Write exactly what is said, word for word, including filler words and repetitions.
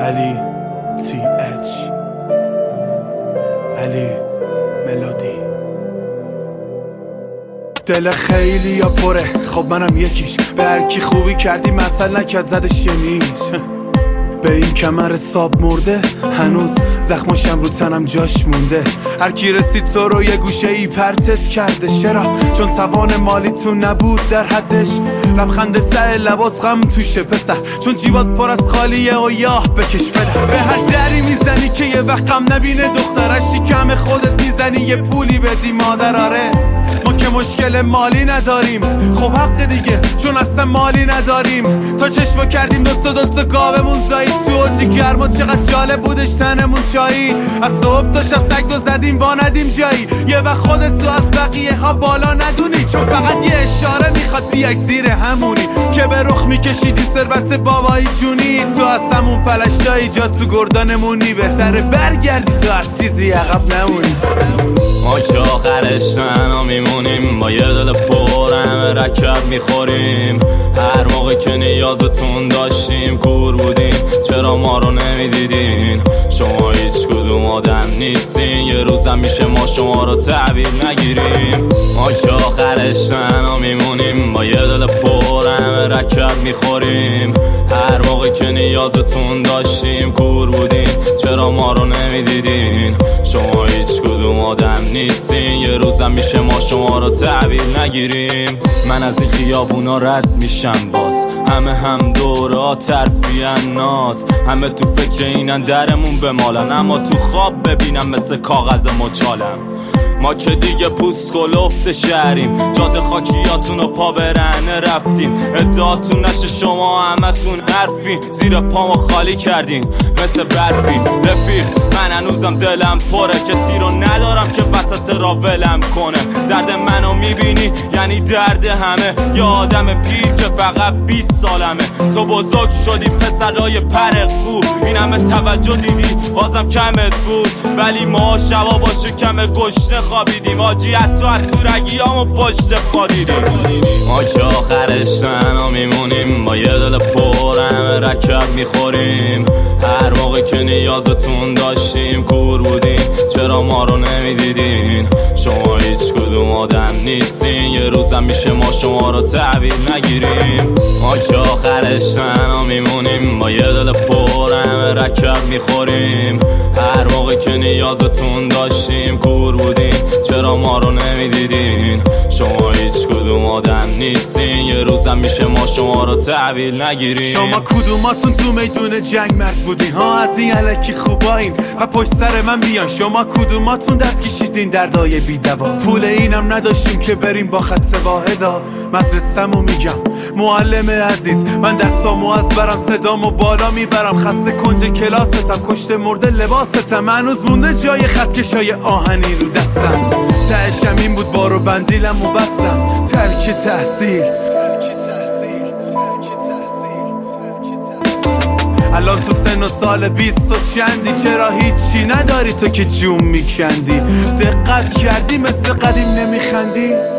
علی تی اچ علی ملودی. دل خیلی یا پره، خب منم یکیش. به هر کی خوبی کردی مطل نکرد زدش یه به این کمر ساب مرده، هنوز زخماشم رو تنم جاش مونده. هر کی رسید تو رو یه گوشه ای پرتت کرده. چرا؟ چون توان مالی تو نبود در حدش. لبخند ته لباس غم توشه پسر، چون جیبات پر از خالیه و یاه بکش بده. به هر دری میزنی که یه وقت غم نبینه دخترش. شکم خودت میزنی یه پولی بدی مادر. آره ما که مشکل مالی نداریم، خب حق دیگه چون اصلا مالی نداریم. تا چشمو کردیم دوتا دوتا گاومون زایی تو اوجی گرما. چقدر جالب بودش تنمون چایی. از صبح تا شب سگ دو زدیم وا ندیم جایی. یه وقت خودت تو از بقیه ها بالا ندونی، چون فقط یه اشاره میخواد بیای زیر همونی که به رخ میکشیدی ثروت بابایی جونی. تو از همون پلشتایی جا تو گردانمونی، بهتره برگردی تو از چیزی عقب نمونی. ما که آخرش تنها میمونیم، با یه دل پر همه رکب میخوریم. هر موقع که نیازتون داشتیم کور بودیم، چرا ما رو نمیدیدین؟ شما هیچ کدوم آدم نیستین، یه روزم میشه ما شما رو تعبیر نگیریم. ما که آخرش تنها میمونیم، با یه دل پر همه رکب میخوریم. هر موقع که نیازتون داشتیم کور بودیم، چرا ما رو نمیدیدین؟ شما هیچ کدوم آدم نیستین، یه روزم میشه ما شما رو تعبیر نگیریم. من از این خیابونا رد میشم باز، همه هم دورا ترفیعن ناز. همه تو فکر اینن درمون بمالن، اما تو خواب ببینم مثل کاغذ مچالم. ما که دیگه پوست کلفت شهریم، جاده خاکیاتون رو پا برهنه رفتیم. ادعاتون نشه شما همتون حرفین، زیر پامو خالی کردین مثل برفین. رفیق من هنوزم دلم پره، کسی رو ندارم که وسط را ولم کنه. درد منو میبینی یعنی درد همه، یه آدم پیر که فقط بیست سالمه. تو بزرگ شدی پسرای پرقو، این همه توجه دیدی بازم کمت بود. ولی ما شبا با شکم گشنه خوابیدیم، آجی حتی از تو رگیامو پشت خادیدیم. ما که آخرش تنها میمونیم، با یه دل پر همه رکب میخوریم. هر موقع که نیازتون داشتیم کور بودیم، چرا ما رو نمیدیدین؟ شما هیچ کدوم آدم نیستین، یه روزم میشه ما شما رو تعبیر نگیریم. ما که آخرش تنها میمونیم، با یه دل پر همه رکب میخوریم. هر موقع که نیازتون داشتیم کور بودیم، چرا ما رو نمیدیدین؟ شما هیچ کدوم آدم نیستین، یه روزم میشه ما شما رو تعبیر نگیریم. شما کدوماتون تو میدون جنگ مرد بودین ها، از این الکی خوباین و پشت سر من بیان. شما کدوماتون درد کشیدین دردای بی دوا، پول اینم نداشتیم که بریم با خط واحدا. مدرسه‌مو میگم معلم عزیز، من دستامو از برم صدامو بالا میبرم. خسته کنج کلاستم، کشته مرده لباستم، هنوز مونده جای خط کشای آهنی رو دستم. تهشم این بود بارو بندیلم و بستم، ترک تحصیل. الان تو سن و سال بیست و چندی، چرا هیچی نداری تو که جون میکندی؟ دقت کردی مثل قدیم نمیخندی؟